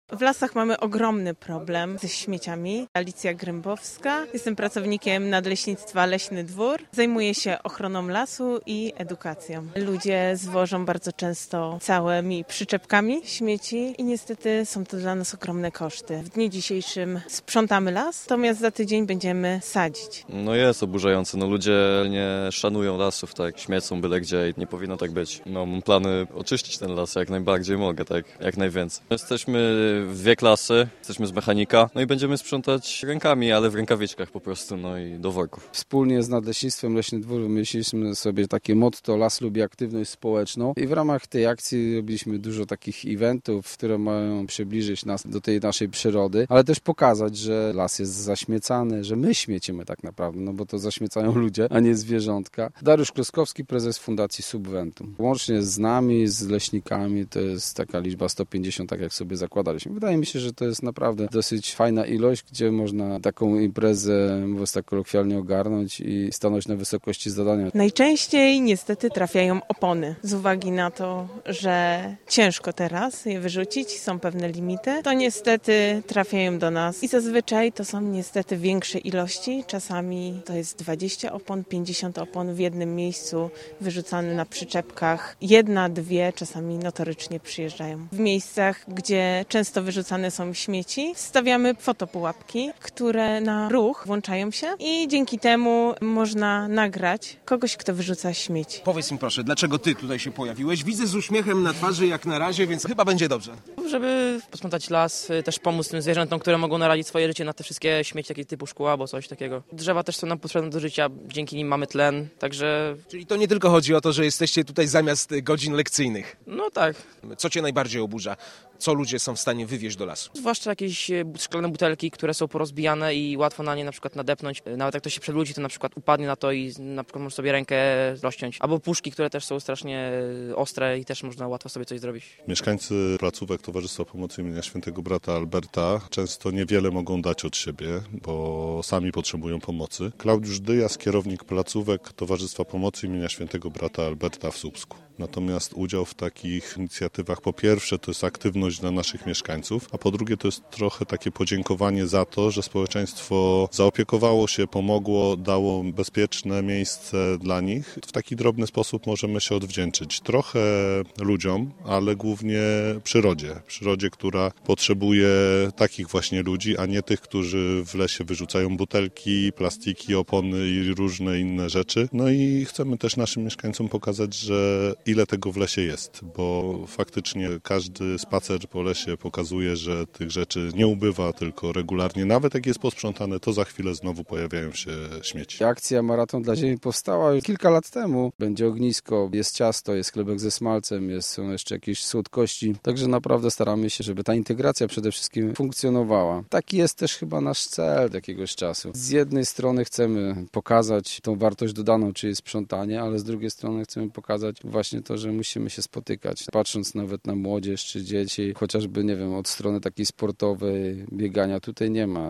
W lasach mamy ogromny problem ze śmieciami. Alicja Grębowska. Jestem pracownikiem Nadleśnictwa Leśny Dwór. Zajmuję się ochroną lasu i edukacją. Ludzie zwożą bardzo często całymi przyczepkami śmieci i niestety są to dla nas ogromne koszty. W dniu dzisiejszym sprzątamy las, natomiast za tydzień będziemy sadzić. No jest oburzające. Ludzie nie szanują lasów, tak, śmiecą byle gdzie i nie powinno tak być. Mam plany oczyścić ten las jak najbardziej mogę, tak, jak najwięcej. Jesteśmy w dwie klasy, jesteśmy z mechanika, i będziemy sprzątać rękami, ale w rękawiczkach po prostu, i do worków. Wspólnie z Nadleśnictwem Leśny Dwór wymyśliliśmy sobie takie motto: las lubi aktywność społeczną i w ramach tej akcji robiliśmy dużo takich eventów, które mają przybliżyć nas do tej naszej przyrody, ale też pokazać, że las jest zaśmiecany, że my śmiecimy tak naprawdę, bo to zaśmiecają ludzie, a nie zwierzątka. Dariusz Kloskowski, prezes Fundacji Subventum. Łącznie z nami, z leśnikami, to jest taka liczba 150, tak jak sobie zakładaliśmy. Wydaje mi się, że to jest naprawdę dosyć fajna ilość, gdzie można taką imprezę, mówiąc tak kolokwialnie, ogarnąć i stanąć na wysokości zadania. Najczęściej niestety trafiają opony. Z uwagi na to, że ciężko teraz je wyrzucić, są pewne limity, to niestety trafiają do nas i zazwyczaj to są niestety większe ilości. Czasami to jest 20 opon, 50 opon w jednym miejscu wyrzucane na przyczepkach. 1, 2 czasami notorycznie przyjeżdżają. W miejscach, gdzie często wyrzucane są śmieci, stawiamy fotopułapki, które na ruch włączają się i dzięki temu można nagrać kogoś, kto wyrzuca śmieci. Powiedz mi proszę, dlaczego ty tutaj się pojawiłeś? Widzę z uśmiechem na twarzy jak na razie, więc chyba będzie dobrze. Żeby posprzątać las, też pomóc tym zwierzętom, które mogą narazić swoje życie na te wszystkie śmieci takie typu szkła albo coś takiego. Drzewa też są nam potrzebne do życia, dzięki nim mamy tlen, także... Czyli to nie tylko chodzi o to, że jesteście tutaj zamiast godzin lekcyjnych. No tak. Co cię najbardziej oburza? Co ludzie są w stanie wywieźć do lasu? Zwłaszcza jakieś szklane butelki, które są porozbijane i łatwo na nie na przykład nadepnąć. Nawet jak ktoś się przewróci, to na przykład upadnie na to i na przykład może sobie rękę rozciąć. Albo puszki, które też są strasznie ostre i też można łatwo sobie coś zrobić. Mieszkańcy placówek Towarzystwa Pomocy imienia Świętego Brata Alberta często niewiele mogą dać od siebie, bo sami potrzebują pomocy. Klaudiusz Dyjas, kierownik placówek Towarzystwa Pomocy imienia Świętego Brata Alberta w Słupsku. Natomiast udział w takich inicjatywach, po pierwsze, to jest aktywność dla naszych mieszkańców, a po drugie to jest trochę takie podziękowanie za to, że społeczeństwo zaopiekowało się, pomogło, dało bezpieczne miejsce dla nich. W taki drobny sposób możemy się odwdzięczyć trochę ludziom, ale głównie przyrodzie, która potrzebuje takich właśnie ludzi, a nie tych, którzy w lesie wyrzucają butelki, plastiki, opony i różne inne rzeczy. I chcemy też naszym mieszkańcom pokazać, że ile tego w lesie jest, bo faktycznie każdy spacer po lesie pokazuje, że tych rzeczy nie ubywa, tylko regularnie. Nawet jak jest posprzątane, to za chwilę znowu pojawiają się śmieci. Akcja Maraton dla Ziemi powstała już kilka lat temu. Będzie ognisko, jest ciasto, jest chlebek ze smalcem, są jeszcze jakieś słodkości. Także naprawdę staramy się, żeby ta integracja przede wszystkim funkcjonowała. Taki jest też chyba nasz cel od jakiegoś czasu. Z jednej strony chcemy pokazać tą wartość dodaną, czyli sprzątanie, ale z drugiej strony chcemy pokazać właśnie to, że musimy się spotykać. Patrząc nawet na młodzież czy dzieci, chociażby, od strony takiej sportowej, biegania, tutaj nie ma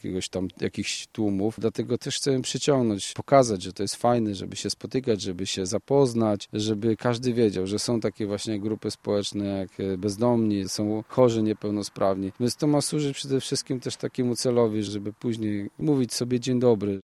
jakichś tłumów. Dlatego też chcemy przyciągnąć, pokazać, że to jest fajne, żeby się spotykać, żeby się zapoznać, żeby każdy wiedział, że są takie właśnie grupy społeczne jak bezdomni, są chorzy, niepełnosprawni. Więc to ma służyć przede wszystkim też takiemu celowi, żeby później mówić sobie dzień dobry.